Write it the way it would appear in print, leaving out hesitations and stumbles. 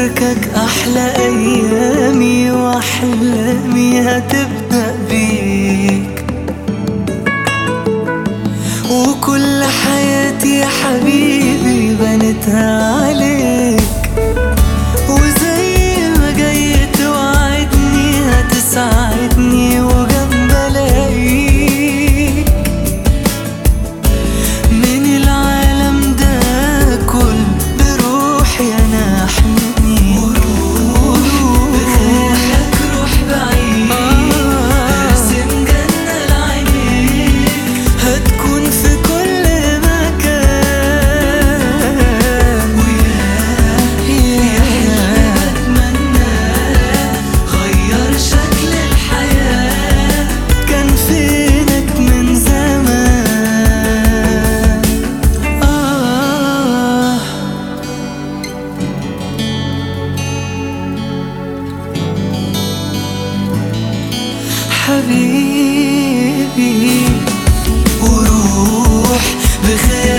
فكك أحلى أيامي وأحلامي هتبدأ بيك، وكل حياتي يا حبيبي بنتها عليك. وزي ما جاي توعدني هتساعدني وجنب الاقيك، من العالم ده كل بروحي انا احميك. بخيالك روح بعيد ارسم جنة لعينيك، هتكون في كل مكان. ويا حلم بتمناه غير شكل الحياة، كان فينك من زمان. حبيبي وروح بخيالك